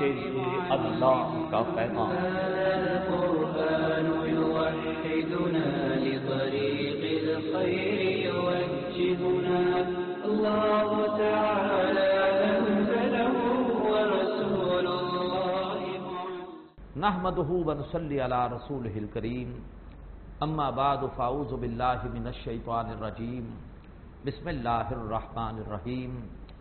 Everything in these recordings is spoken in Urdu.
یہ اللہ کا پیغام۔ القرآن يوحدنا لطريق الخير يوجهنا الله تعالى أنزله ورسول الله نحمده ونصلي على رسوله الكريم اما بعد فاعوذ باللہ من الشیطان الرجیم بسم اللہ الرحمن الرحیم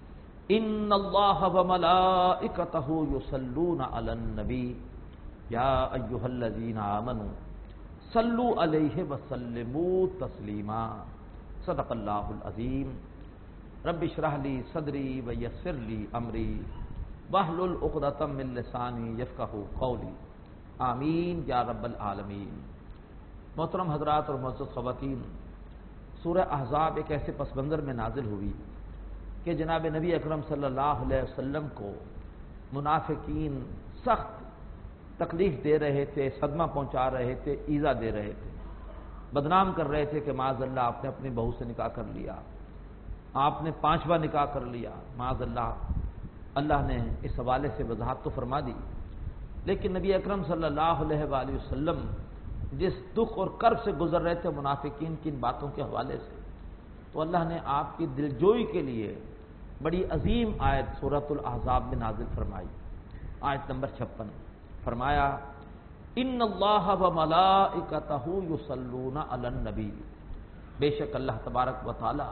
ان اللہ وملائکتہ یصلون علی النبی یا ایہا الذین آمنوا صلوا علیہ وسلموا تسلیما صدق اللہ العظیم رب اشرح لی صدری ویسر لی امری واحلل عقدۃ من لسانی یفقہوا قولی آمین یا رب العالمین۔ محترم حضرات اور معزز خواتین، سورہ احزاب ایک ایسے پس منظر میں نازل ہوئی کہ جناب نبی اکرم صلی اللہ علیہ وسلم کو منافقین سخت تکلیف دے رہے تھے، صدمہ پہنچا رہے تھے، ایذا دے رہے تھے، بدنام کر رہے تھے کہ معاذ اللہ آپ نے اپنی بہو سے نکاح کر لیا، آپ نے 5واں نکاح کر لیا، معاذ اللہ۔ اللہ نے اس حوالے سے وضاحت تو فرما دی، لیکن نبی اکرم صلی اللہ علیہ وآلہ وسلم جس دکھ اور کرب سے گزر رہے تھے منافقین کی ان باتوں کے حوالے سے، تو اللہ نے آپ کی دلجوئی کے لیے بڑی عظیم آیت سورۃ الاحزاب میں نازل فرمائی۔ آیت نمبر 56 فرمایا ان اللہ وملائکتہ یصلون علی النبی، بے شک اللہ تبارک و تعالی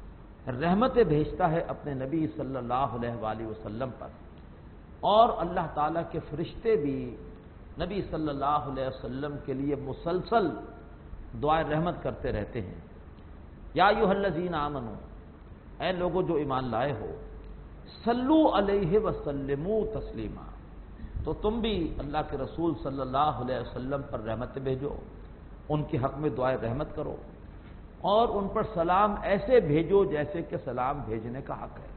رحمتیں بھیجتا ہے اپنے نبی صلی اللہ علیہ وآلہ وسلم پر، اور اللہ تعالیٰ کے فرشتے بھی نبی صلی اللہ علیہ وسلم کے لیے مسلسل دعائے رحمت کرتے رہتے ہیں۔ یا ایھا الذین آمنوا، اے لوگوں جو ایمان لائے ہو، صلو علیہ وسلموا تسلیما، تو تم بھی اللہ کے رسول صلی اللہ علیہ وسلم پر رحمت بھیجو، ان کے حق میں دعائے رحمت کرو، اور ان پر سلام ایسے بھیجو جیسے کہ سلام بھیجنے کا حق ہے۔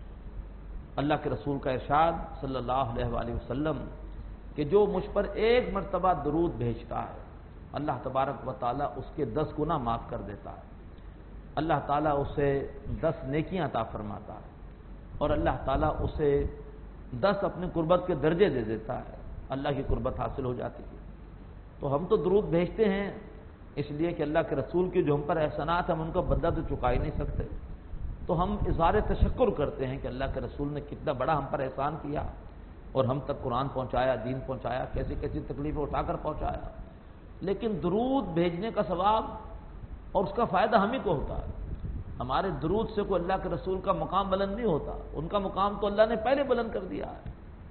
اللہ کے رسول کا ارشاد صلی اللہ علیہ وآلہ وسلم کہ جو مجھ پر ایک مرتبہ درود بھیجتا ہے اللہ تبارک و تعالیٰ اس کے 10 گنا معاف کر دیتا ہے، اللہ تعالیٰ اسے 10 نیکیاں عطا فرماتا ہے، اور اللہ تعالیٰ اسے 10 اپنی قربت کے درجے دے دیتا ہے، اللہ کی قربت حاصل ہو جاتی ہے۔ تو ہم تو درود بھیجتے ہیں اس لیے کہ اللہ کے رسول کے جو ہم پر احسانات ہیں ہم ان کا بدلہ تو چکا ہی نہیں سکتے، تو ہم اظہار تشکر کرتے ہیں کہ اللہ کے رسول نے کتنا بڑا ہم پر احسان کیا اور ہم تک قرآن پہنچایا، دین پہنچایا، کیسی کیسی تکلیفیں اٹھا کر پہنچایا۔ لیکن درود بھیجنے کا ثواب اور اس کا فائدہ ہم ہی کو ہوتا ہے، ہمارے درود سے کوئی اللہ کے رسول کا مقام بلند نہیں ہوتا، ان کا مقام تو اللہ نے پہلے بلند کر دیا ہے۔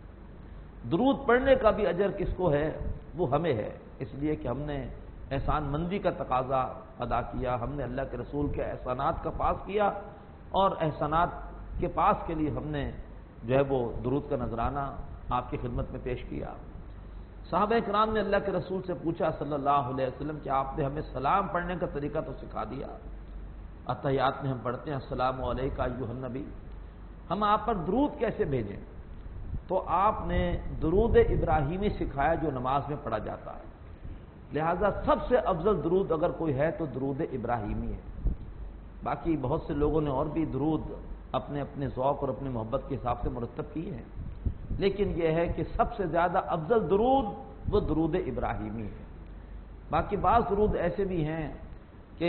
درود پڑھنے کا بھی اجر کس کو ہے؟ وہ ہمیں ہے، اس لیے کہ ہم نے احسان مندی کا تقاضا ادا کیا، ہم نے اللہ کے رسول کے احسانات کا پاس کیا، اور احسانات کے پاس کے لیے ہم نے جو ہے وہ درود کا نذرانہ آپ کی خدمت میں پیش کیا۔ صحابہ کرام نے اللہ کے رسول سے پوچھا صلی اللہ علیہ وسلم کہ آپ نے ہمیں سلام پڑھنے کا طریقہ تو سکھا دیا، اتحیات میں ہم پڑھتے ہیں السلام علیک ایھا النبی، ہم آپ پر درود کیسے بھیجیں؟ تو آپ نے درود ابراہیمی سکھایا جو نماز میں پڑھا جاتا ہے، لہذا سب سے افضل درود اگر کوئی ہے تو درود ابراہیمی ہے۔ باقی بہت سے لوگوں نے اور بھی درود اپنے اپنے ذوق اور اپنی محبت کے حساب سے مرتب کیے ہیں، لیکن یہ ہے کہ سب سے زیادہ افضل درود وہ درود ابراہیمی ہے۔ باقی بعض درود ایسے بھی ہیں کہ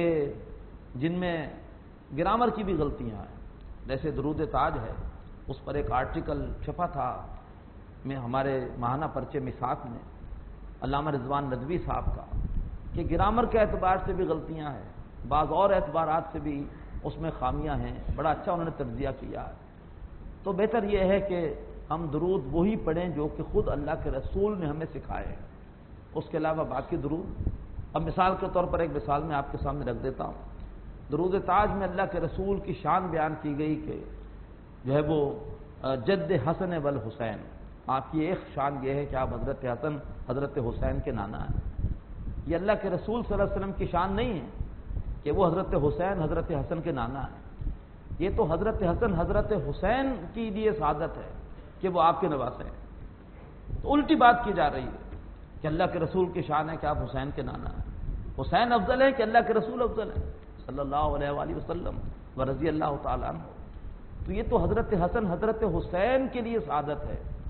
جن میں گرامر کی بھی غلطیاں ہیں، جیسے درود تاج ہے، اس پر ایک آرٹیکل چھپا تھا میں ہمارے ماہانہ پرچے مساق میں علامہ رضوان ندوی صاحب کا، کہ گرامر کے اعتبار سے بھی غلطیاں ہیں، بعض اور اعتبارات سے بھی اس میں خامیاں ہیں، بڑا اچھا انہوں نے تجزیہ کیا ہے۔ تو بہتر یہ ہے کہ ہم درود وہی پڑھیں جو کہ خود اللہ کے رسول نے ہمیں سکھائے ہیں، اس کے علاوہ باقی درود، اب مثال کے طور پر ایک مثال میں آپ کے سامنے رکھ دیتا ہوں۔ درود تاج میں اللہ کے رسول کی شان بیان کی گئی کہ جو ہے وہ جد حسن والحسین، آپ کی ایک شان یہ ہے کہ آپ حضرت حسن حضرت حسین کے نانا ہیں۔ یہ اللہ کے رسول صلی اللہ علیہ وسلم کی شان نہیں ہے کہ وہ حضرت حسین حضرت حسن کے نانا ہیں، یہ تو حضرت حسن حضرت حسین کی لیے سعادت ہے کہ وہ آپ کے نواسے ہیں۔ تو الٹی بات کی جا رہی ہے کہ اللہ کے رسول کی شان ہے کہ آپ حسین کے نانا ہیں، حسین افضل ہے کہ اللہ کے رسول افضل ہے صلی اللہ علیہ وآلہ وسلم و رضی اللہ تعالیٰ عنہ۔ تو یہ تو حضرت حسن حضرت حسین کے لیے سعادت ہے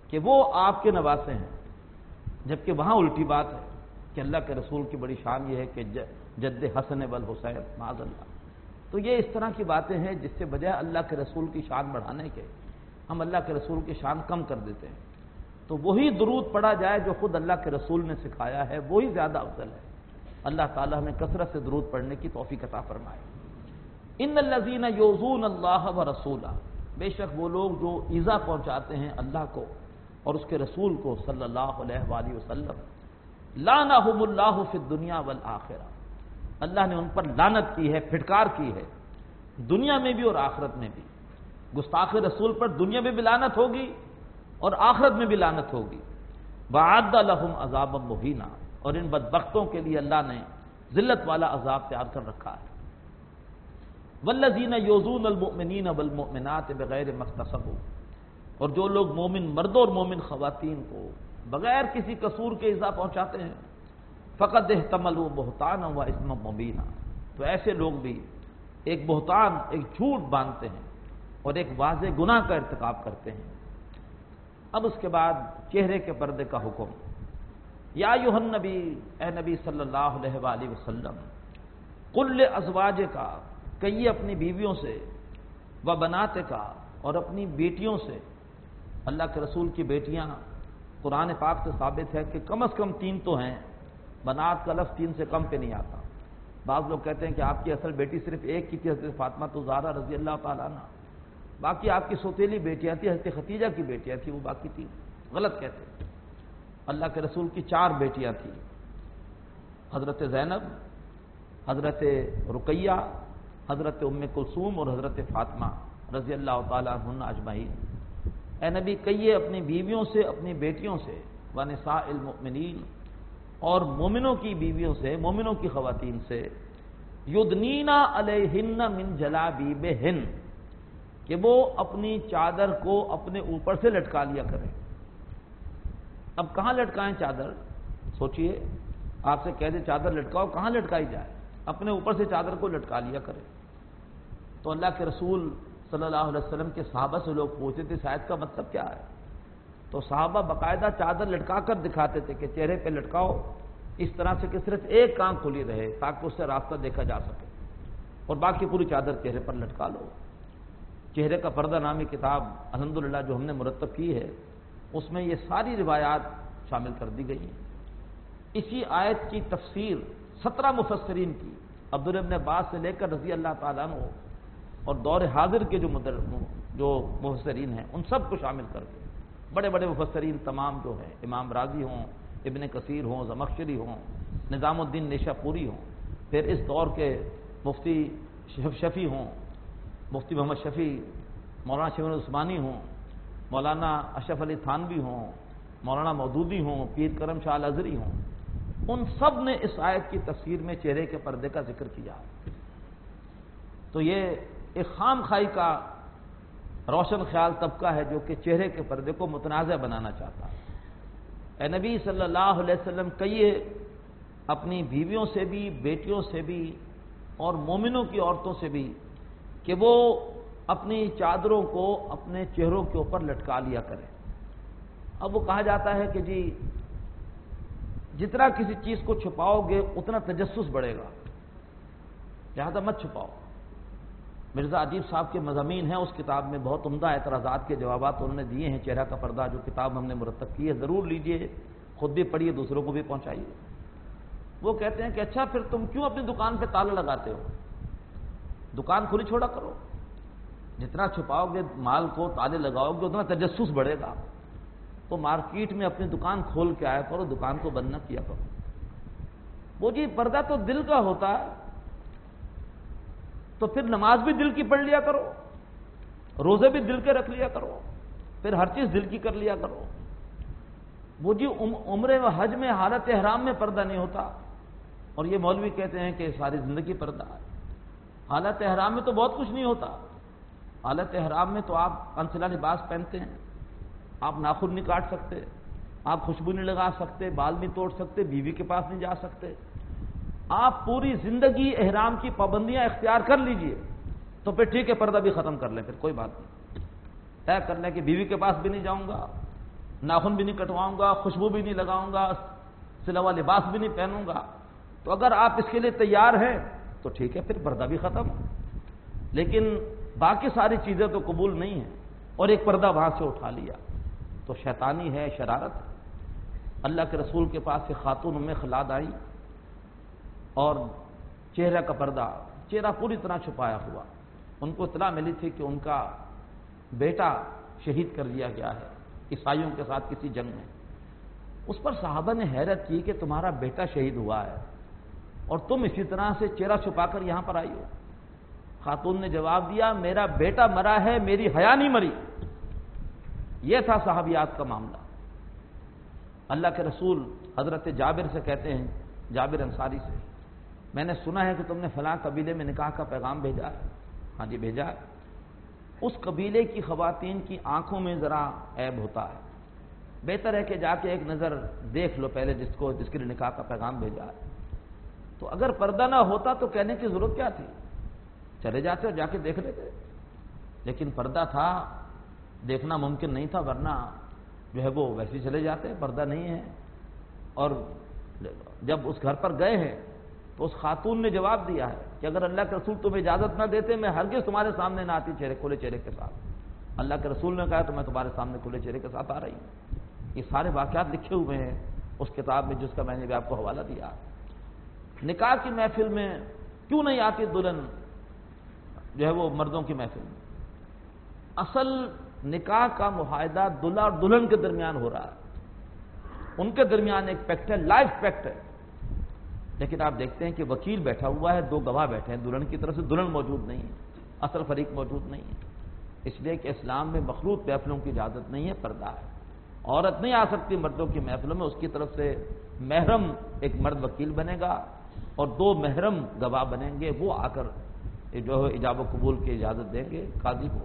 کہ وہ آپ کے نواسے ہیں، جبکہ وہاں الٹی بات ہے کہ اللہ کے رسول کی بڑی شان یہ ہے کہ جد حسن والحسین معاذ اللہ۔ تو یہ اس طرح کی باتیں ہیں جس سے بجائے اللہ کے رسول کی شان بڑھانے کے ہم اللہ کے رسول کی شان کم کر دیتے ہیں۔ تو وہی درود پڑھا جائے جو خود اللہ کے رسول نے سکھایا ہے، وہی زیادہ افضل ہے۔ اللہ تعالیٰ ہمیں کثرت سے درود پڑھنے کی توفیق عطا فرمائے۔ ان الذین یؤذون اللہ ورسولہ، بے شک وہ لوگ جو ایذا پہنچاتے ہیں اللہ کو اور اس کے رسول کو صلی اللہ علیہ وآلہ وسلم، لعنہم اللہ فی الدنیا والآخرہ، اللہ نے ان پر لعنت کی ہے، پھٹکار کی ہے، دنیا میں بھی اور آخرت میں بھی۔ گستاخ رسول پر دنیا میں بھی لعنت ہوگی اور آخرت میں بھی لعنت ہوگی۔ وَأَعَدَّ لَهُمْ عَذَابًا مُهِينًا، اور ان بدبختوں کے لیے اللہ نے ذلت والا عذاب تیار کر رکھا ہے۔ وَالَّذِينَ يُؤْذُونَ الْمُؤْمِنِينَ وَالْمُؤْمِنَاتِ بِغَيْرِ مَا اكْتَسَبُوا، اور جو لوگ مومن مردوں اور مومن خواتین کو بغیر کسی قصور کے ایذا پہنچاتے ہیں، فَقَدْ احْتَمَلُوا بُهْتَانًا وَإِثْمًا مُبِينًا، تو ایسے لوگ بھی ایک بہتان، ایک جھوٹ باندھتے ہیں اور ایک واضح گناہ کا ارتکاب کرتے ہیں۔ اب اس کے بعد چہرے کے پردے کا حکم۔ یا ایھا النبی، اے نبی صلی اللہ علیہ وآلہ وسلم، قل لازواجک، کہیے اپنی بیویوں سے، و بناتک، اور اپنی بیٹیوں سے۔ اللہ کے رسول کی بیٹیاں قرآن پاک سے ثابت ہے کہ کم از کم 3 تو ہیں، بنات کا لفظ 3 سے کم پہ نہیں آتا۔ بعض لوگ کہتے ہیں کہ آپ کی اصل بیٹی صرف ایک کی تھی، حضرت فاطمہ الزہرا رضی اللہ تعالیٰ عنہ، باقی آپ کی سوتیلی بیٹیاں تھیں، حضرت ختیجہ کی بیٹیاں تھیں، وہ باقی تھیں، غلط کہتے ہیں۔ اللہ کے رسول کی 4 بیٹیاں تھیں، حضرت زینب، حضرت رقیہ، حضرت ام کلثوم اور حضرت فاطمہ رضی اللہ تعالیٰ عنہن اجمعین۔ اے نبی کہیے اپنی بیویوں سے، اپنی بیٹیوں سے، ونساء المؤمنین، اور مومنوں کی بیویوں سے، مومنوں کی خواتین سے، یدنینا علیہن من جلابیبہن، کہ وہ اپنی چادر کو اپنے اوپر سے لٹکا لیا کریں۔ اب کہاں لٹکائیں چادر؟ سوچئے، آپ سے کہہ دیں چادر لٹکاؤ، کہاں لٹکائی جائے؟ اپنے اوپر سے چادر کو لٹکا لیا کریں۔ تو اللہ کے رسول صلی اللہ علیہ وسلم کے صحابہ سے لوگ پوچھتے تھے شاید کا مطلب کیا ہے؟ تو صحابہ باقاعدہ چادر لٹکا کر دکھاتے تھے کہ چہرے پہ لٹکاؤ اس طرح سے کہ صرف ایک آنکھ کھلی رہے تاکہ اس سے راستہ دیکھا جا سکے، اور باقی پوری چادر چہرے پر لٹکا لو۔ چہرے کا پردہ نامی کتاب الحمدللہ جو ہم نے مرتب کی ہے، اس میں یہ ساری روایات شامل کر دی گئی ہیں۔ اسی آیت کی تفسیر 17 مفسرین کی، عبداللہ ابن عباس سے لے کر رضی اللہ تعالیٰ عنہ اور دور حاضر کے جو مفسرین ہیں ان سب کو شامل کر کے، بڑے بڑے مفسرین تمام جو ہیں، امام راضی ہوں، ابن کثیر ہوں، زمخشری ہوں، نظام الدین نیشاپوری ہوں، پھر اس دور کے مفتی شفیع ہوں، مفتی محمد شفیع، مولانا شمر عثمانی ہوں، مولانا اشرف علی تھانوی ہوں، مولانا مودودی ہوں، پیر کرم شاہ الازہری ہوں، ان سب نے اس آیت کی تفسیر میں چہرے کے پردے کا ذکر کیا۔ تو یہ ایک خام خائی کا روشن خیال طبقہ ہے جو کہ چہرے کے پردے کو متنازع بنانا چاہتا ہے۔ اے نبی صلی اللہ علیہ وسلم کہیے اپنی بیویوں سے بھی، بیٹیوں سے بھی اور مومنوں کی عورتوں سے بھی کہ وہ اپنی چادروں کو اپنے چہروں کے اوپر لٹکا لیا کریں۔ اب وہ کہا جاتا ہے کہ جی جتنا کسی چیز کو چھپاؤ گے اتنا تجسس بڑھے گا، لہذا مت چھپاؤ۔ مرزا عجیب صاحب کے مضامین ہیں اس کتاب میں، بہت عمدہ اعتراضات کے جوابات انہوں نے دیے ہیں چہرہ کا پردہ، جو کتاب ہم نے مرتب کی ہے، ضرور لیجئے، خود بھی پڑھیے، دوسروں کو بھی پہنچائیے۔ وہ کہتے ہیں کہ اچھا پھر تم کیوں اپنی دکان پہ تالا لگاتے ہو؟ دکان کھلی چھوڑا کرو، جتنا چھپاؤ گے مال کو، تالے لگاؤ گے اتنا تجسس بڑھے گا۔ تو مارکیٹ میں اپنی دکان کھول کے آیا کرو، دکان کو بند نہ کیا کرو۔ وہ جی پردہ تو دل کا ہوتا ہے، تو پھر نماز بھی دل کی پڑھ لیا کرو، روزے بھی دل کے رکھ لیا کرو، پھر ہر چیز دل کی کر لیا کرو۔ وہ جی عمرے و حج میں حالت احرام میں پردہ نہیں ہوتا، اور یہ مولوی کہتے ہیں کہ ساری زندگی پردہ ہے۔ حالت احرام میں تو بہت کچھ نہیں ہوتا، حالت احرام میں تو آپ انسلا لباس پہنتے ہیں، آپ ناخن نہیں کاٹ سکتے، آپ خوشبو نہیں لگا سکتے، بال نہیں توڑ سکتے، بیوی کے پاس نہیں جا سکتے۔ آپ پوری زندگی احرام کی پابندیاں اختیار کر لیجئے، تو پھر ٹھیک ہے پردہ بھی ختم کر لیں، پھر کوئی بات نہیں، طے کر لیں کہ بیوی کے پاس بھی نہیں جاؤں گا، ناخن بھی نہیں کٹواؤں گا، خوشبو بھی نہیں لگاؤں گا، سلا ہوا لباس بھی نہیں پہنوں گا۔ تو اگر آپ اس کے لیے تیار ہیں تو ٹھیک ہے، پھر پردہ بھی ختم۔ لیکن باقی ساری چیزیں تو قبول نہیں ہیں، اور ایک پردہ وہاں سے اٹھا لیا تو شیطانی ہے، شرارت ہے۔ اللہ کے رسول کے پاس ایک خاتون ام خلاد آئی اور چہرہ کا پردہ، چہرہ پوری طرح چھپایا ہوا۔ ان کو اطلاع ملی تھی کہ ان کا بیٹا شہید کر دیا گیا ہے عیسائیوں کے ساتھ کسی جنگ میں۔ اس پر صحابہ نے حیرت کی کہ تمہارا بیٹا شہید ہوا ہے اور تم اسی طرح سے چہرہ چھپا کر یہاں پر آئی ہو۔ خاتون نے جواب دیا، میرا بیٹا مرا ہے، میری حیا نہیں مری۔ یہ تھا صحابیات کا معاملہ۔ اللہ کے رسول حضرت جابر سے کہتے ہیں، جابر انصاری سے، میں نے سنا ہے کہ تم نے فلاں قبیلے میں نکاح کا پیغام بھیجا ہے۔ ہاں جی بھیجا ہے۔ اس قبیلے کی خواتین کی آنکھوں میں ذرا عیب ہوتا ہے، بہتر ہے کہ جا کے ایک نظر دیکھ لو پہلے جس کے لیے نکاح کا پیغام بھیجا ہے۔ تو اگر پردہ نہ ہوتا تو کہنے کی ضرورت کیا تھی، چلے جاتے اور جا کے دیکھ لیتے۔ لیکن پردہ تھا، دیکھنا ممکن نہیں تھا، ورنہ جو ہے وہ ویسے ہی چلے جاتے، پردہ نہیں ہے۔ اور جب اس گھر پر گئے ہیں تو اس خاتون نے جواب دیا ہے کہ اگر اللہ کے رسول تمہیں اجازت نہ دیتے میں ہرگز تمہارے سامنے نہ آتی کھلے چہرے کے ساتھ۔ اللہ کے رسول نے کہا تو میں تمہارے سامنے کھلے چہرے کے ساتھ آ رہی ہوں۔ یہ سارے واقعات لکھے ہوئے ہیں اس کتاب میں جس کا میں نے بھی آپ کو حوالہ دیا۔ نکاح کی محفل میں کیوں نہیں آتی دلہن جو ہے وہ مردوں کی محفل میں؟ اصل نکاح کا معاہدہ دلہا اور دلہن کے درمیان ہو رہا ہے، ان کے درمیان ایک پیکٹ ہے، لائف پیکٹ ہے۔ لیکن آپ دیکھتے ہیں کہ وکیل بیٹھا ہوا ہے، دو گواہ بیٹھے ہیں، دلہن کی طرف سے دلہن موجود نہیں ہے، اصل فریق موجود نہیں ہے۔ اس لیے کہ اسلام میں مخلوط محفلوں کی اجازت نہیں ہے، پردہ ہے۔ عورت نہیں آ سکتی مردوں کی محفلوں میں، اس کی طرف سے محرم ایک مرد وکیل بنے گا اور دو محرم گواہ بنیں گے، وہ آ کر جو ہے ایجاب و قبول کی اجازت دیں گے قاضی کو۔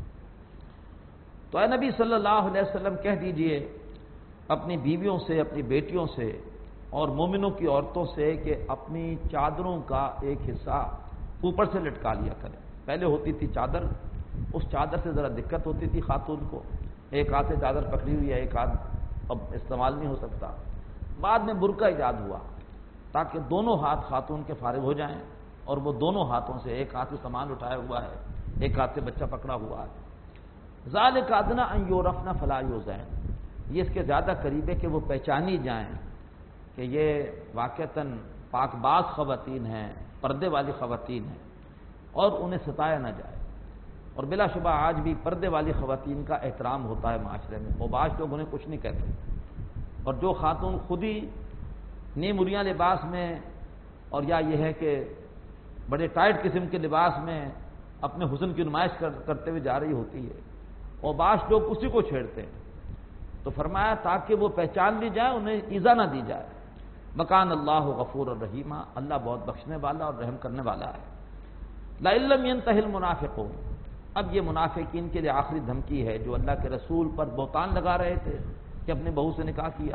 تو اے نبی صلی اللہ علیہ وسلم کہہ دیجئے اپنی بیویوں سے، اپنی بیٹیوں سے اور مومنوں کی عورتوں سے کہ اپنی چادروں کا ایک حصہ اوپر سے لٹکا لیا کریں۔ پہلے ہوتی تھی چادر، اس چادر سے ذرا دقت ہوتی تھی خاتون کو، ایک ہاتھ سے چادر پکڑی ہوئی ہے، ایک ہاتھ اب استعمال نہیں ہو سکتا۔ بعد میں برقع ایجاد ہوا تاکہ دونوں ہاتھ خاتون کے فارغ ہو جائیں، اور وہ دونوں ہاتھوں سے، ایک ہاتھ سے سامان اٹھایا ہوا ہے، ایک ہاتھ سے بچہ پکڑا ہوا ہے۔ ذالک ادنیٰ ان یعرفن فلا یؤذین، یہ اس کے زیادہ قریب ہے کہ وہ پہچانی جائیں کہ یہ واقعتاً پاک باز خواتین ہیں، پردے والی خواتین ہیں، اور انہیں ستایا نہ جائے۔ اور بلا شبہ آج بھی پردے والی خواتین کا احترام ہوتا ہے معاشرے میں، وہ بعض لوگ انہیں کچھ نہیں کہتے، اور جو خاتون خود ہی نیمریاں لباس میں، اور یا یہ ہے کہ بڑے ٹائٹ قسم کے لباس میں اپنے حسن کی نمائش کرتے ہوئے جا رہی ہوتی ہے، اور بعض لوگ اسی کو چھیڑتے ہیں۔ تو فرمایا تاکہ وہ پہچان لی جائے، انہیں ایذا نہ دی جائے۔ مکان اللہ غفور الرحیم، اللہ بہت بخشنے والا اور رحم کرنے والا ہے۔ لئن لم ينتہ المنافقون، اب یہ منافقین کے لیے آخری دھمکی ہے جو اللہ کے رسول پر بہتان لگا رہے تھے کہ اپنی بہو سے نکاح کیا،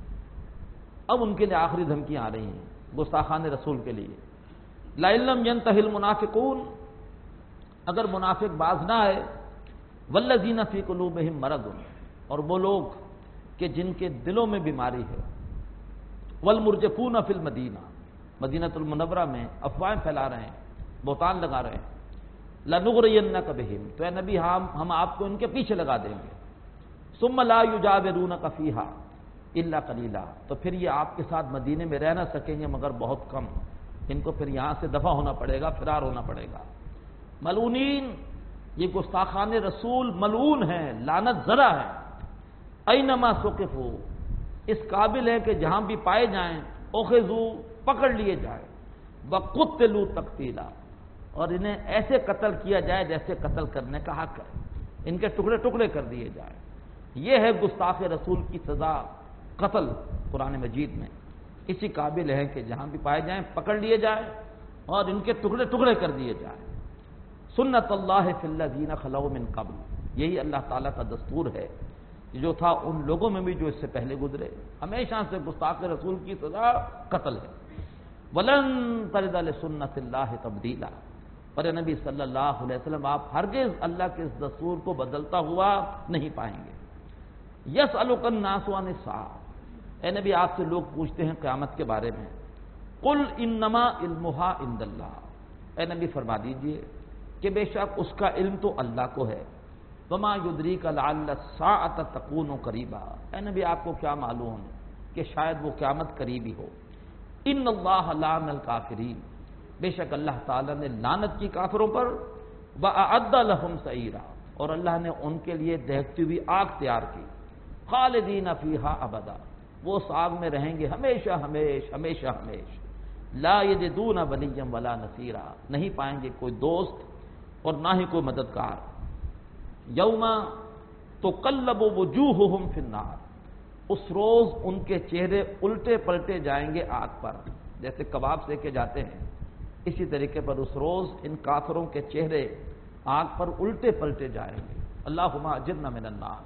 اب ان کے لیے آخری دھمکیاں آ رہی ہیں گستاخان رسول کے لیے۔ لئن لم ينتہ المنافقون، اگر منافق باز نہ آئے، والذین فی قلوبہم مرض، اور وہ لوگ کہ جن کے دلوں میں بیماری ہے، والمرجفون فی المدینہ، مدینۃ المنورہ میں افواہیں پھیلا رہے ہیں، بہتان لگا رہے ہیں، لنغرینک بہم، تو اے نبی ہم آپ کو ان کے پیچھے لگا دیں گے، ثم لا یجاورونک فیہا الا قلیلا، تو پھر یہ آپ کے ساتھ مدینے میں رہ نہ سکیں گے مگر بہت کم، ان کو پھر یہاں سے دفع ہونا پڑے گا، فرار ہونا پڑے گا۔ ملعونین، یہ گستاخان رسول ملعون ہیں، لعنت زدہ ہیں۔ اینما ثقفوا، اس قابل ہے کہ جہاں بھی پائے جائیں، اخذوا، پکڑ لیے جائیں، وقتلوا تقتیلا، اور انہیں ایسے قتل کیا جائے جیسے قتل کرنے کا حق ہے، ان کے ٹکڑے ٹکڑے کر دیے جائیں۔ یہ ہے گستاخ رسول کی سزا، قتل قرآن مجید میں۔ اسی قابل ہے کہ جہاں بھی پائے جائیں پکڑ لیے جائیں اور ان کے ٹکڑے ٹکڑے کر دیے جائیں۔ سنت اللہ فی الذین خلوا من قبل، یہی اللہ تعالیٰ کا دستور ہے جو تھا ان لوگوں میں بھی جو اس سے پہلے گزرے، ہمیشہ سے گستاخ رسول کی سزا قتل ہے۔ ولن تجد لسنت اللہ تبدیلا، پر نبی صلی اللہ علیہ وسلم آپ ہرگز اللہ کے اس دستور کو بدلتا ہوا نہیں پائیں گے۔ یسألک الناس عن الساعہ، اے نبی آپ سے لوگ پوچھتے ہیں قیامت کے بارے میں، قل انما علمھا عند اللہ، اے نبی فرما دیجئے کہ بے شک اس کا علم تو اللہ کو ہے، وما یدریک لعل الساعۃ تکون قریبا، اے نبی آپ کو کیا معلوم کہ شاید وہ قیامت قریبی ہو، ان اللہ لعن الکافرین، بے شک اللہ تعالیٰ نے لعنت کی کافروں پر، وَأَعَدَّ لَهُمْ سَعِيرًا، اور اللہ نے ان کے لیے دہکتی ہوئی آگ تیار کی، خالدین فیہا ابدا، وہ اس آگ میں رہیں گے ہمیشہ ہمیشہ لا یجدون ولیا ولا نصیرا، نہیں پائیں گے کوئی دوست اور نہ ہی کوئی مددگار، یوم تقلب وجوہہم فی النار، اس روز ان کے چہرے الٹے پلٹے جائیں گے آگ پر، جیسے کباب سیکے جاتے ہیں اسی طریقے پر اس روز ان کافروں کے چہرے آگ پر الٹے پلٹے جائیں گے، اللہم اجرنا من النار،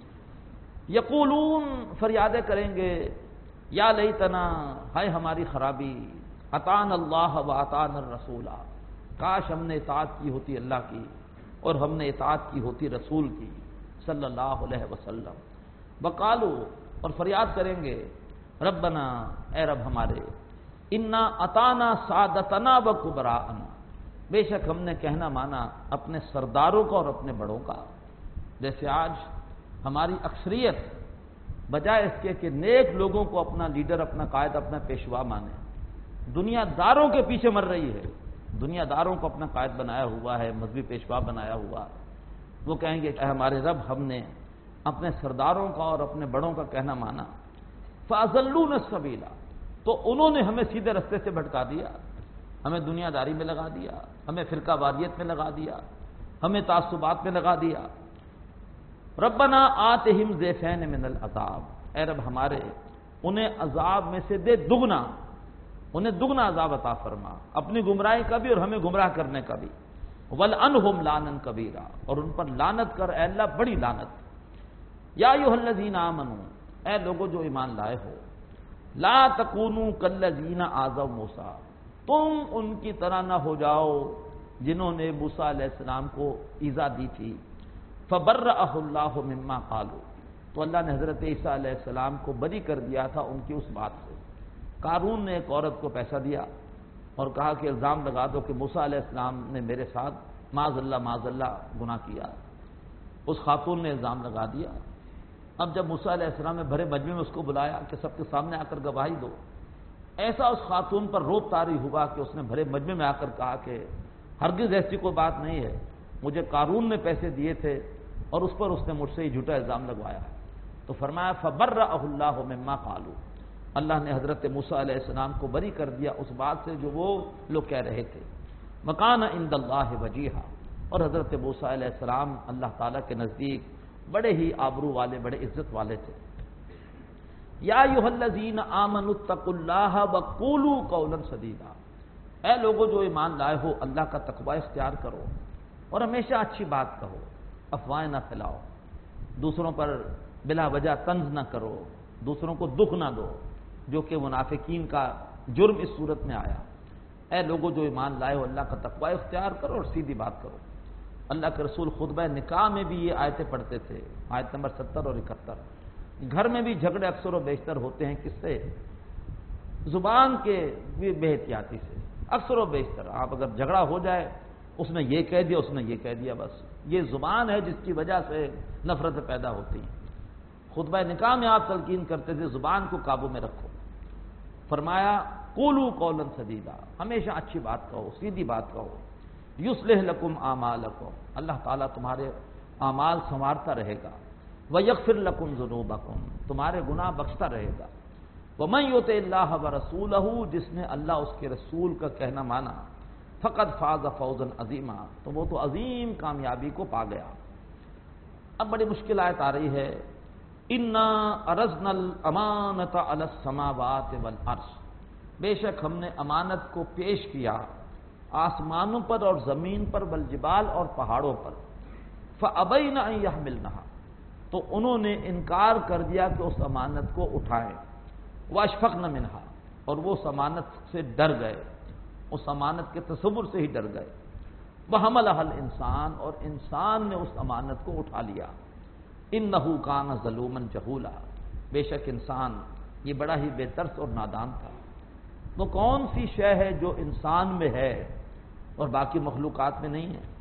یقولون فریادیں کریں گے، یا لیتنا، ہائے ہماری خرابی، اطعنا اللہ و اطعنا الرسول، کاش ہم نے اطاعت کی ہوتی اللہ کی اور ہم نے اطاعت کی ہوتی رسول کی صلی اللہ علیہ وسلم، وقالو، اور فریاد کریں گے، ربنا، اے رب ہمارے، انا اطعنا سادتنا و کبراءنا، بے شک ہم نے کہنا مانا اپنے سرداروں کا اور اپنے بڑوں کا، جیسے آج ہماری اکثریت بجائے اس کے کہ نیک لوگوں کو اپنا لیڈر، اپنا قائد، اپنا پیشوا مانے، دنیا داروں کے پیچھے مر رہی ہے، دنیا داروں کو اپنا قائد بنایا ہوا ہے، مذہبی پیشوا بنایا ہوا ہے، وہ کہیں گے اے ہمارے رب ہم نے اپنے سرداروں کا اور اپنے بڑوں کا کہنا مانا، فَأَضَلُّونَا السَّبِيلَ، تو انہوں نے ہمیں سیدھے رستے سے بھٹکا دیا، ہمیں دنیا داری میں لگا دیا، ہمیں فرقہ واریت میں لگا دیا، ہمیں تعصبات میں لگا دیا، ربنا آتہم ضعفین من العذاب، اے رب ہمارے انہیں عذاب میں سے دے دگنا، انہیں دگنا عذاب عطا فرما، اپنی گمراہی کا بھی اور ہمیں گمراہ کرنے کا بھی، وَلْعَنْهُمْ لَعْنًا كَبِيرًا، اور ان پر لعنت کر اے اللہ بڑی لعنت، یا ایھا الذین آمنوا، اے لوگوں جو ایمان لائے ہو، لا تکونوا کالذین آذوا موسیٰ، تم ان کی طرح نہ ہو جاؤ جنہوں نے موسیٰ علیہ السلام کو ایذا دی تھی، فبرأہ اللہ مما قالوا، تو اللہ نے حضرت عیسیٰ علیہ السلام کو بری کر دیا تھا ان کی اس بات سے، قارون نے ایک عورت کو پیسہ دیا اور کہا کہ الزام لگا دو کہ موسیٰ علیہ السلام نے میرے ساتھ معاذ اللہ گناہ کیا، اس خاتون نے الزام لگا دیا، اب جب موسیٰ علیہ السلام نے بھرے مجمع میں اس کو بلایا کہ سب کے سامنے آ کر گواہی دو، ایسا اس خاتون پر روب طاری ہوا کہ اس نے بھرے مجمع میں آ کر کہا کہ ہرگز ایسی کوئی بات نہیں ہے، مجھے قارون نے پیسے دیے تھے اور اس پر اس نے مجھ سے ہی جھوٹا الزام لگوایا ہے، تو فرمایا فبرأہ اللہ مما قالوا، اللہ نے حضرت موسیٰ علیہ السلام کو بری کر دیا اس بات سے جو وہ لوگ کہہ رہے تھے، وکان عند اللہ وجیہا، اور حضرت موسیٰ علیہ السلام اللہ تعالیٰ کے نزدیک بڑے ہی آبرو والے، بڑے عزت والے تھے، یا ایھا الذین آمنوا اتقوا اللہ وقولوا قولا سدیدا، اے لوگوں جو ایمان لائے ہو اللہ کا تقوی اختیار کرو اور ہمیشہ اچھی بات کہو، افواہیں نہ پھیلاؤ، دوسروں پر بلا وجہ طنز نہ کرو، دوسروں کو دکھ نہ دو، جو کہ منافقین کا جرم اس صورت میں آیا، اے لوگوں جو ایمان لائے ہو اللہ کا تقوی اختیار کرو اور سیدھی بات کرو، اللہ کے رسول خطبہ نکاح میں بھی یہ آیتیں پڑھتے تھے، آیت نمبر 70 اور 71، گھر میں بھی جھگڑے اکثر و بیشتر ہوتے ہیں کس سے؟ زبان کے بے احتیاطی سے، اکثر و بیشتر آپ اگر جھگڑا ہو جائے اس نے یہ کہہ دیا، اس نے یہ کہہ دیا، بس یہ زبان ہے جس کی وجہ سے نفرتیں پیدا ہوتی ہیں، خطبہ نکاح میں آپ تلقین کرتے تھے زبان کو قابو میں رکھو، فرمایا قولوا قولا سدیدا، ہمیشہ اچھی بات کہو، سیدھی بات کہو، یصلح لکم اعمالکم، اللہ تعالیٰ تمہارے اعمال سنوارتا رہے گا، ویغفر لکم ذنوبکم، تمہارے گناہ بخشتا رہے گا، ومن یطع اللہ ورسولہ، جس نے اللہ اس کے رسول کا کہنا مانا، فقد فاز فوزا عظیما، تو وہ تو عظیم کامیابی کو پا گیا۔ اب بڑی مشکل آیت آ رہی ہے، انا عرضنا الامانۃ علی السماوات والارض، بے شک ہم نے امانت کو پیش کیا آسمانوں پر اور زمین پر، والجبال اور پہاڑوں پر، فابین ان یحملنها، تو انہوں نے انکار کر دیا کہ اس امانت کو اٹھائیں، واشفقن منها، اور وہ اس امانت سے ڈر گئے، اس امانت کے تصور سے ہی ڈر گئے، وحملها الانسان، اور انسان نے اس امانت کو اٹھا لیا، انہ کان ظلوما جہولا، بے شک انسان یہ بڑا ہی بے ترس اور نادان تھا۔ وہ کون سی شے ہے جو انسان میں ہے اور باقی مخلوقات میں نہیں ہے؟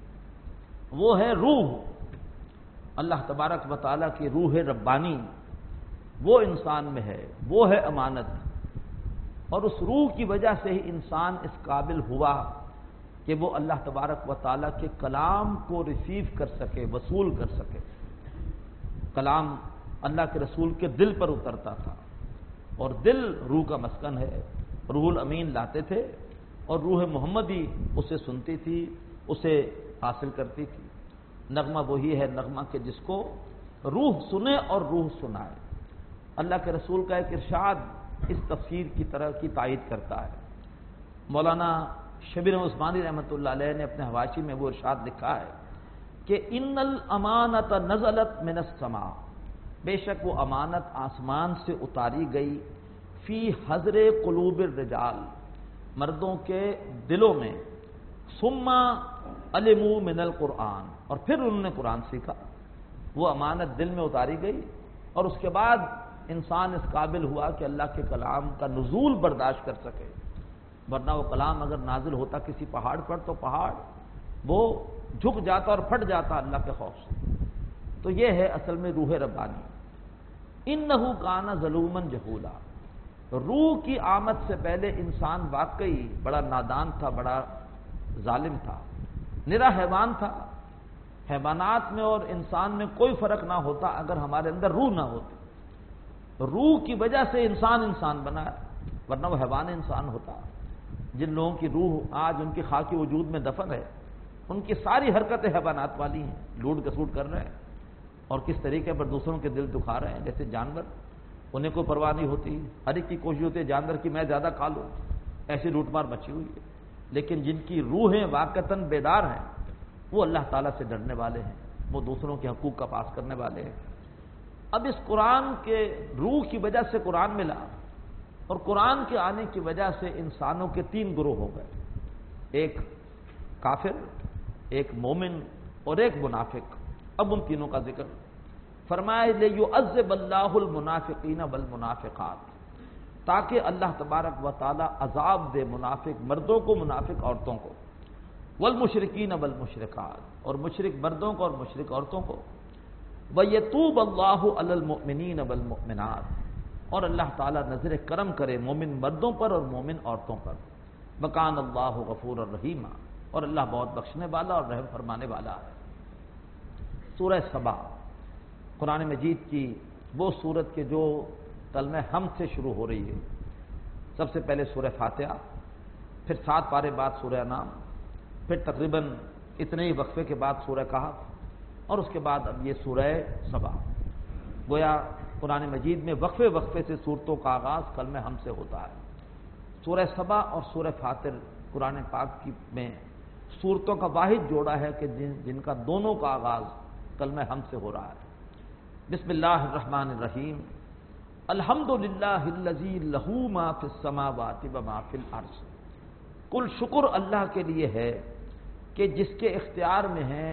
وہ ہے روح، اللہ تبارک و تعالیٰ کی روح ربانی، وہ انسان میں ہے، وہ ہے امانت۔ اور اس روح کی وجہ سے ہی انسان اس قابل ہوا کہ وہ اللہ تبارک و تعالیٰ کے کلام کو ریسیو کر سکے، وصول کر سکے۔ کلام اللہ کے رسول کے دل پر اترتا تھا، اور دل روح کا مسکن ہے۔ روح الامین لاتے تھے اور روح محمدی اسے سنتی تھی، اسے حاصل کرتی تھی۔ نغمہ وہی ہے نغمہ کہ جس کو روح سنے اور روح سنائے۔ اللہ کے رسول کا ایک ارشاد اس تفسیر کی طرح کی تائید کرتا ہے۔ مولانا شبیر عثمانی رحمۃ اللہ علیہ نے اپنے حواشی میں وہ ارشاد لکھا ہے کہ ان الامانۃ نزلت من السماء، بے شک وہ امانت آسمان سے اتاری گئی، فی حضر قلوب الرجال، مردوں کے دلوں میں، ثم علموا من القرآن، اور پھر انہوں نے قرآن سیکھا۔ وہ امانت دل میں اتاری گئی اور اس کے بعد انسان اس قابل ہوا کہ اللہ کے کلام کا نزول برداشت کر سکے، ورنہ وہ کلام اگر نازل ہوتا کسی پہاڑ پر تو پہاڑ وہ جھک جاتا اور پھٹ جاتا اللہ کے خوف سے۔ تو یہ ہے اصل میں روح ربانی۔ انہ کان ظلوما جہولا، روح کی آمد سے پہلے انسان واقعی بڑا نادان تھا، بڑا ظالم تھا، نرا حیوان تھا۔ حیوانات میں اور انسان میں کوئی فرق نہ ہوتا اگر ہمارے اندر روح نہ ہوتی۔ روح کی وجہ سے انسان بنا ہے، ورنہ وہ حیوان انسان ہوتا۔ جن لوگوں کی روح آج ان کی خاکی وجود میں دفن ہے، ان کی ساری حرکتیں حیوانات والی ہیں، لوٹ کسوٹ کر رہے ہیں اور کس طریقے پر دوسروں کے دل دکھا رہے ہیں۔ جیسے جانور، انہیں کوئی پرواہ نہیں ہوتی، ہر ایک کی کوشش ہوتی ہے جانور کی میں زیادہ کھا لوں، ایسی لوٹ مار مچی ہوئی ہے۔ لیکن جن کی روحیں واقعتاً بیدار ہیں وہ اللہ تعالیٰ سے ڈرنے والے ہیں، وہ دوسروں کے حقوق کا پاس کرنے والے ہیں۔ اب اس قرآن کے روح کی وجہ سے قرآن ملا، اور قرآن کے آنے کی وجہ سے انسانوں کے تین گروہ ہو گئے، ایک کافر، ایک مومن اور ایک منافق۔ اب ان تینوں کا ذکر فرمایا لِيُعَذِّبَ اللَّهُ الْمُنَافِقِينَ وَالْمُنَافِقَاتِ، تاکہ اللہ تبارک و تعالی عذاب دے منافق مردوں کو، منافق عورتوں کو، والمشرکین والمشرکات، اور مشرک مردوں کو اور مشرک عورتوں کو، وَيَتُوبَ اللَّهُ عَلَى الْمُؤْمِنِينَ وَالْمُؤْمِنَاتِ، اور اللہ تعالیٰ نظر کرم کرے مومن مردوں پر اور مومن عورتوں پر۔ وَكَانَ اللَّهُ غَفُورًا رَحِيمًا، اور اللہ بہت بخشنے والا اور رحم فرمانے والا ہے۔ سورہ سبا قرآن مجید کی وہ سورت کے جو کلمہ حمد سے شروع ہو رہی ہے۔ سب سے پہلے سورہ فاتحہ، پھر 7 پارے بعد سورہ انعام، پھر تقریباً اتنے ہی وقفے کے بعد سورہ کہف، اور اس کے بعد اب یہ سورہ سبا۔ گویا قرآن مجید میں وقفے وقفے سے صورتوں کا آغاز کلمہ حمد سے ہوتا ہے۔ سورہ سبا اور سورہ فاتر قرآن پاک میں صورتوں کا واحد جوڑا ہے کہ جن کا دونوں کا آغاز کلمہ حمد سے ہو رہا ہے۔ بسم اللہ الرحمن الرحیم، الحمد للہ الذی لہ ما فی السماوات و ما فی الارض، کل شکر اللہ کے لیے ہے کہ جس کے اختیار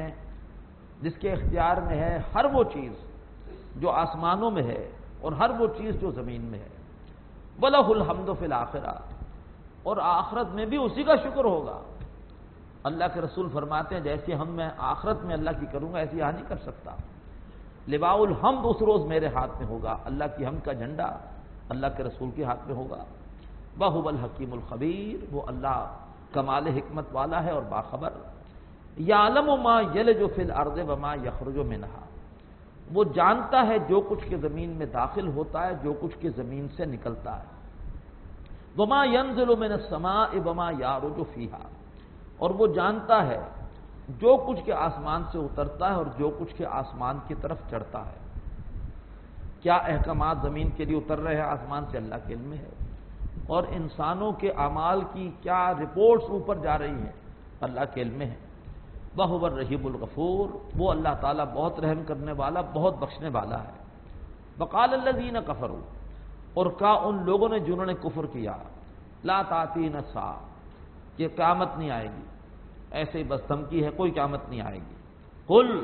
میں ہے ہر وہ چیز جو آسمانوں میں ہے اور ہر وہ چیز جو زمین میں ہے، وَلَهُ الْحَمْدُ فِي الْآخِرَةِ، اور آخرت میں بھی اسی کا شکر ہوگا۔ اللہ کے رسول فرماتے ہیں جیسے میں آخرت میں اللہ کی کروں گا ایسی یہاں نہیں کر سکتا۔ لواء الحمد اس روز میرے ہاتھ میں ہوگا، اللہ کی حمد کا جھنڈا اللہ کے رسول کے ہاتھ میں ہوگا۔ وَهُوَ الْحَكِيمُ الْخَبِيرُ، وہ اللہ کمال حکمت والا ہے اور باخبر۔ یعلم ما یلج فی الارض وما یخرج منها، وہ جانتا ہے جو کچھ کے زمین میں داخل ہوتا ہے، جو کچھ کے زمین سے نکلتا ہے۔ وما ينزل من السماء وما يعرج فيها، اور وہ جانتا ہے جو کچھ کے آسمان سے اترتا ہے اور جو کچھ کے آسمان کی طرف چڑھتا ہے۔ کیا احکامات زمین کے لیے اتر رہے ہیں آسمان سے، اللہ کے علم میں ہے، اور انسانوں کے اعمال کی کیا رپورٹس اوپر جا رہی ہیں، اللہ کے علم میں ہے۔ وَهُوَ الرَّحِيمُ الْغَفُورُ، وہ اللہ تعالیٰ بہت رحم کرنے والا، بہت بخشنے والا ہے۔ وَقَالَ الَّذِينَ كَفَرُوا، اور کہا ان لوگوں نے جنہوں نے کفر کیا، لَا تَأْتِينَا السَّاعَةُ، کہ قیامت نہیں آئے گی، ایسے ہی بس دھمکی ہے، کوئی قیامت نہیں آئے گی۔ قل،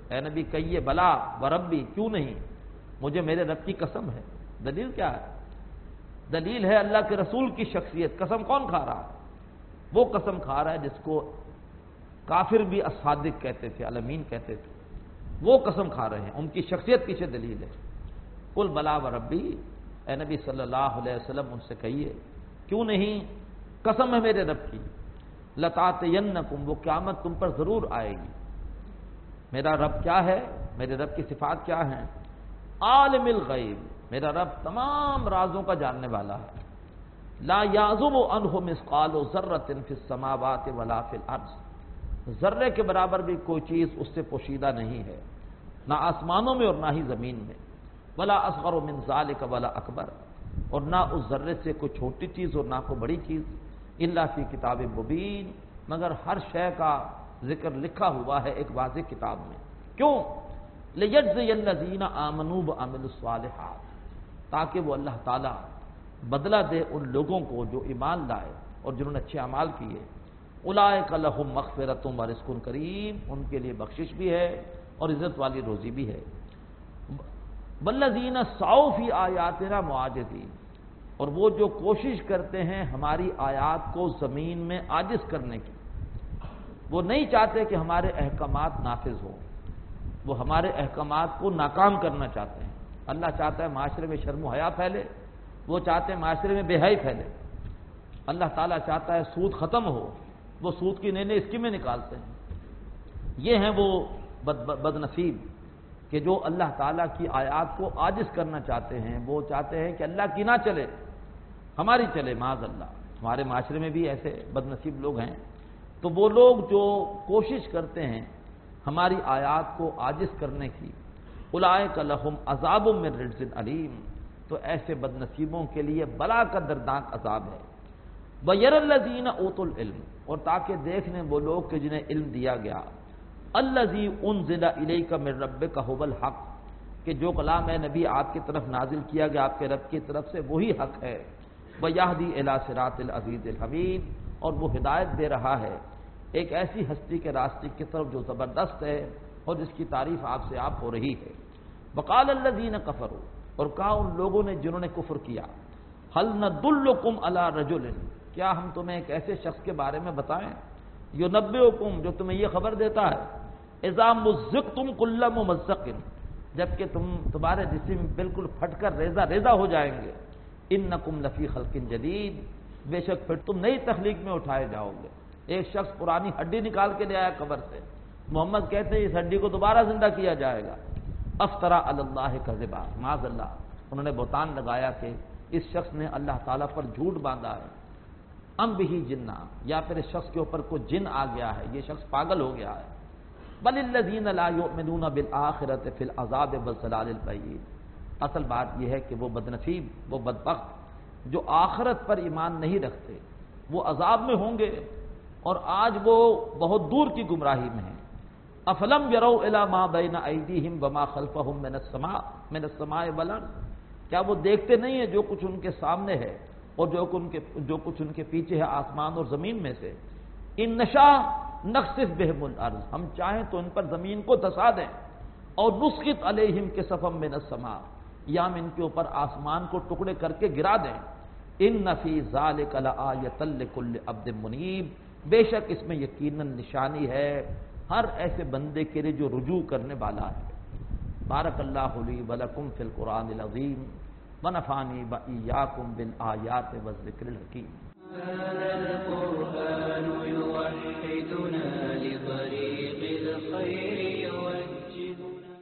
اے نبی کہیے بلا وربی، کیوں نہیں، مجھے میرے رب کی قسم ہے۔ دلیل کیا ہے؟ دلیل ہے اللہ کے رسول کی شخصیت۔ قسم کون کھا رہا ہے؟ وہ قسم کھا رہا ہے جس کو کافر بھی الصادق کہتے تھے، الامین کہتے تھے، وہ قسم کھا رہے ہیں، ان کی شخصیت پیچھے دلیل ہے۔ قل بلا وربی، اے نبی صلی اللہ علیہ وسلم ان سے کہیے کیوں نہیں، قسم ہے میرے رب کی، لتاتینکم، وہ قیامت تم پر ضرور آئے گی۔ میرا رب کیا ہے؟ میرے رب کی صفات کیا ہیں؟ عالم الغیب، میرا رب تمام رازوں کا جاننے والا ہے۔ لا یعزب عنہ مثقال ذرۃ فی السماوات ولا فی الارض، ذرے کے برابر بھی کوئی چیز اس سے پوشیدہ نہیں ہے، نہ آسمانوں میں اور نہ ہی زمین میں۔ ولا اصغر من ذلک ولا اکبر، اور نہ اس ذرے سے کوئی چھوٹی چیز اور نہ کوئی بڑی چیز، الا فی کتاب مبین، مگر ہر شے کا ذکر لکھا ہوا ہے ایک واضح کتاب میں۔ کیوں؟ لیجزی الذین آمنوا وعملوا الصالحات، تاکہ وہ اللہ تعالی بدلہ دے ان لوگوں کو جو ایمان لائے اور جنہوں نے اچھے اعمال کیے۔ اولئک لہم مغفرۃ ورزق کریم، ان کے لیے بخشش بھی ہے اور عزت والی روزی بھی ہے۔ والذین سعوا فی آیاتنا معاجزین، اور وہ جو کوشش کرتے ہیں ہماری آیات کو زمین میں عاجز کرنے کی، وہ نہیں چاہتے کہ ہمارے احکامات نافذ ہوں، وہ ہمارے احکامات کو ناکام کرنا چاہتے ہیں۔ اللہ چاہتا ہے معاشرے میں شرم و حیا پھیلے، وہ چاہتے ہیں معاشرے میں بے حیائی پھیلے۔ اللہ تعالیٰ چاہتا ہے سود ختم ہو، وہ سود کی نئی نئی اسکیمیں نکالتے ہیں۔ یہ ہیں وہ بد نصیب کہ جو اللہ تعالیٰ کی آیات کو عاجز کرنا چاہتے ہیں، وہ چاہتے ہیں کہ اللہ کی نہ چلے، ہماری چلے، معاذ اللہ۔ ہمارے معاشرے میں بھی ایسے بد نصیب لوگ ہیں۔ تو وہ لوگ جو کوشش کرتے ہیں ہماری آیات کو عاجز کرنے کی، اولئک لہم عذاب من رجز علیم، تو ایسے بد نصیبوں کے لیے بلا کا دردناک عذاب ہے۔ وَيَرَى الَّذِينَ أُوتُوا الْعِلْمَ، اور تاکہ دیکھ لیں وہ لوگ کہ جنہیں علم دیا گیا، الَّذِي أُنزِلَ إِلَيْكَ مِن رَّبِّكَ هُوَ الْحَقُّ، کہ جو کلام ہے نبی آپ کی طرف نازل کیا گیا آپ کے رب کی طرف سے وہی حق ہے۔ وَيَهْدِي إِلَى صِرَاطِ الْعَزِيزِ الْحَمِيدِ، اور وہ ہدایت دے رہا ہے ایک ایسی ہستی کے راستے کی طرف جو زبردست ہے اور جس کی تعریف آپ سے آپ ہو رہی ہے۔ وَقَالَ الَّذِينَ كَفَرُوا، اور کہا ان لوگوں نے جنہوں نے کفر کیا، هَلْ نَدُلُّكُمْ عَلَى رَجُلٍ، کیا ہم تمہیں ایک ایسے شخص کے بارے میں بتائیں، يُنَبِّئُكُمْ، جو تمہیں یہ خبر دیتا ہے، اذا مزقتم کل ممزق، جبکہ تمہارے جسم بالکل پھٹ کر ریزہ ریزہ ہو جائیں گے، انکم لفی خلق جدید، بے شک پھر تم نئی تخلیق میں اٹھائے جاؤ گے۔ ایک شخص پرانی ہڈی نکال کے لے آیا قبر سے، محمد کہتے ہیں اس ہڈی کو دوبارہ زندہ کیا جائے گا۔ افترا علی اللہ کذبا، معاذ اللہ، انہوں نے بہتان لگایا کہ اس شخص نے اللہ تعالیٰ پر جھوٹ باندھا ہے۔ ام بہ جنہ، یا پھر اس شخص کے اوپر کوئی جن آ گیا ہے، یہ شخص پاگل ہو گیا ہے۔ بل الذین لا یؤمنون بالآخرۃ فی العذاب والضلال البعید، اصل بات یہ ہے کہ وہ بدنصیب، وہ بدبخت جو آخرت پر ایمان نہیں رکھتے، وہ عذاب میں ہوں گے اور آج وہ بہت دور کی گمراہی میں ہیں۔ افلم یروا الی ما بین ایدیہم وما خلفہم من السماء والارض، کیا وہ دیکھتے نہیں ہیں جو کچھ ان کے سامنے ہے اور جو کچھ ان کے پیچھے ہے آسمان اور زمین میں سے۔ ان نشاء نخسف بہم الارض، ہم چاہیں تو ان پر زمین کو دھسا دیں، اور نسقط علیہم کسفا من السماء، یا ہم ان کے اوپر آسمان کو ٹکڑے کر کے گرا دیں۔ ان فی ذلک لآیۃ لکل عبد منیب، بے شک اس میں یقیناً نشانی ہے ہر ایسے بندے کے لیے جو رجوع کرنے والا ہے۔ بارک اللہ لی ولکم فی القرآن العظیم ونفعنی وإیاکم بالآیات والذکر الحکیم۔